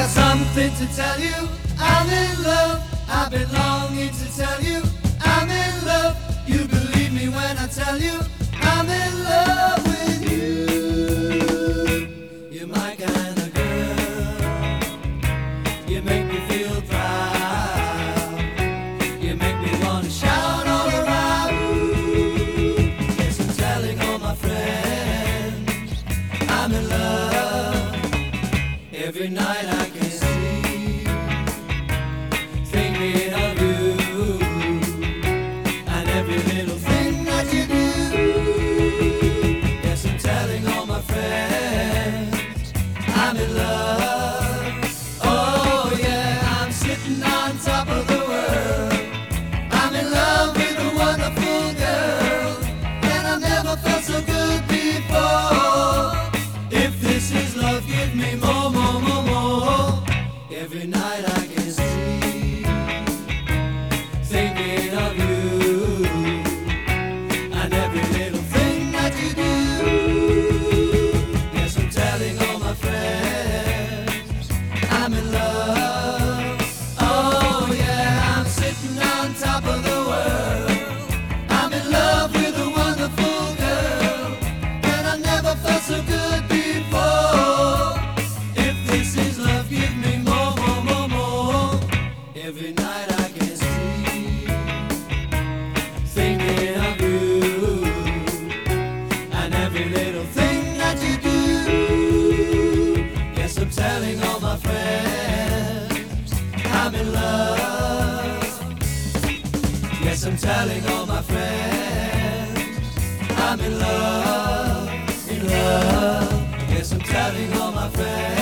something to tell you. I'm in love. I've been longing to tell you. I'm in love. You believe me when I tell you I'm in love with you. You're my kind of girl. You make me feel proud. You make me want to shout all around. Yes, I'm telling all my friends I'm in love. Every night I can sleep thinking of you and every little thing that you do. Yes, I'm telling all my friends I'm in love. Oh yeah, I'm sitting on top of the world. I'm in love with a wonderful girl, and I've never felt so good before. If this is love, give me more, more, more, more. Every night I can sleep thinking of you and every little thing that you do. Yes, I'm telling all my friends I'm in love. Oh yeah, I'm sitting on top of the world. I'm in love with a wonderful girl, and I never felt so good before. If this is love, give me more, more, more, more. Every night I can sleep thinking of you and every little thing that you do. Yes, I'm telling all my friends I'm in love. Yes, I'm telling all my friends I'm in love, in love. Yes, I'm telling all my friends